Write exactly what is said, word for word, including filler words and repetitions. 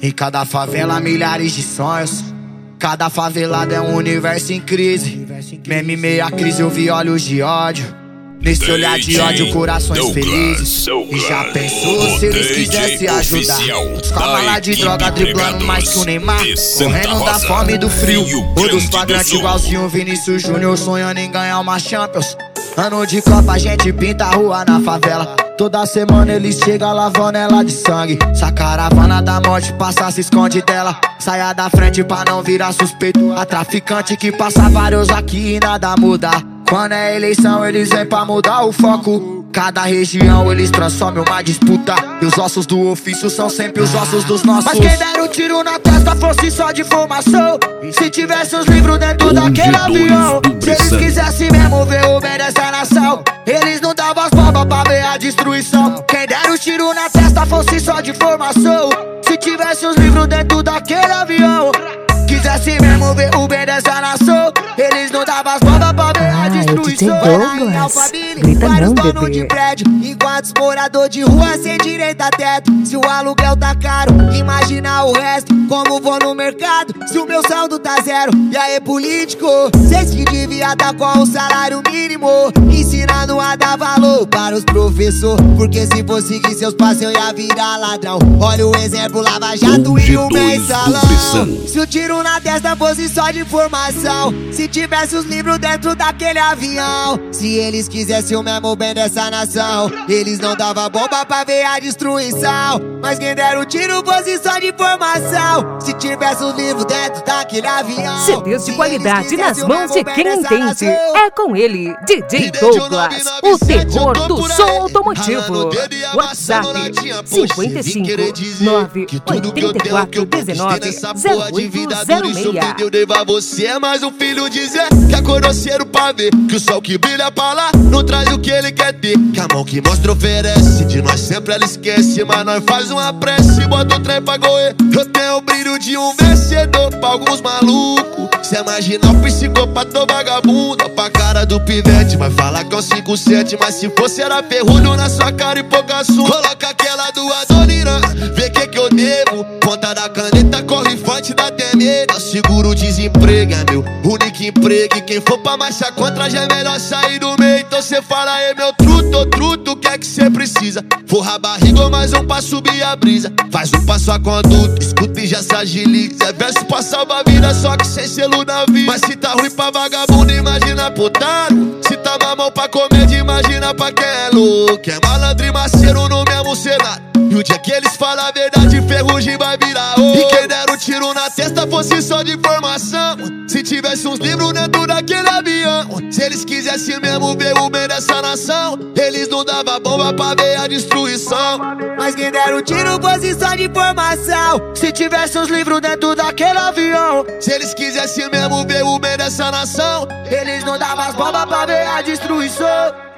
Em cada favela, milhares de sonhos. Cada favelado é um universo em crise. Meme meia crise, eu vi olhos de ódio. Nesse olhar de ódio, corações felizes. E já pensou se eles quisessem ajudar? Os lá de droga driblando mais que o Neymar, correndo da fome e do frio. O dos flagrantes igualzinho Vinícius Júnior, sonhando em ganhar uma Champions. Ano de Copa a gente pinta a rua na favela. Toda semana eles chegam lavando ela de sangue. Se a caravana da morte passa, se esconde dela. Saia da frente pra não virar suspeito. A traficante que passa vários aqui e nada muda. Quando é eleição eles vêm pra mudar o foco. Cada região eles transformam uma disputa. E os ossos do ofício são sempre os ossos dos nossos. Mas quem der um tiro na testa fosse só de formação. Se tivesse os livros dentro daquele avião. Se eles quisessem mesmo ver o bem dessa nação, eles não davam as bombas pra ver a destruição. Quem der um tiro na testa fosse só de formação. Se tivesse os livros dentro daquele avião, quisesse mesmo ver o bem dessa nação, eles não davam as bombas pra ver a destruição. Era em Alphaville, vários donos de prédio, enquanto os moradores de rua sem direito a teto. Se o aluguel tá caro, imagina o resto. Como vou no mercado, se o meu saldo tá zero? E aí, político, cês que devia tá com o salário mínimo, ensinando a dar valor para os professores. Porque se for seguir seus passos eu ia virar ladrão. Olha o exemplo, Lava Jato e o mensalão. Se o tiro na testa fosse só de informação, se tivesse os livros dentro daquele avião, se eles quisessem o mesmo bem dessa nação, eles não davam bomba pra ver a destruição. Mas quem der o tiro fosse só de informação, se tivesse os livros dentro daquele avião. C Ds de qualidade nas mãos de quem entende. É com ele, D J Douglas, o terror do som automotivo. WhatsApp cinquenta e cinco, nove oitenta e quatro, dezenove, zero oito zero seis. Eu devo a você é mais um filho dizer que é coroceiro pra ver que o sol que brilha pra lá não traz o que ele quer ter. Que a mão que mostra oferece, de nós sempre ela esquece, mas nós faz uma prece, bota o trem pra correr. Eu tenho o brilho de um vencedor pra alguns malucos. Cê imagina o psicopata vagabundo pra cara do pivete, mas fala que é um cinco sete, mas se fosse era ferrulho na sua cara e pouca sua. Coloca aquela do Adoniran, vê que que eu devo. Ponta da caneta corre forte, dá até medo. Seguro o desemprego é meu único emprego, e quem for pra marcha contra já é melhor sair do meio. Então cê fala aí meu truto, ô truto, o que é que cê precisa? Forra a barriga ou mais um pra subir a brisa. Faz um passo a conduta, escuta e já se agiliza. É verso pra salvar a vida, só que sem selo na vida. Mas se tá ruim pra vagabundo, imagina putaro. Se tá mamão pra comédia, imagina pra quem é louco. É malandro e maceiro no mesmo cenário. E o dia que eles falam a verdade, ferrugem vai virar ouro. E quem der um tiro na testa fosse só de informação, se tivesse uns livros dentro daquele avião, se eles quisessem mesmo ver o bem dessa nação, eles não davam bomba pra ver a destruição. Mas quem der um tiro fosse só de informação, se tivesse uns livros dentro daquele avião, se eles quisessem mesmo ver o bem dessa nação, eles não davam as bombas pra ver a destruição.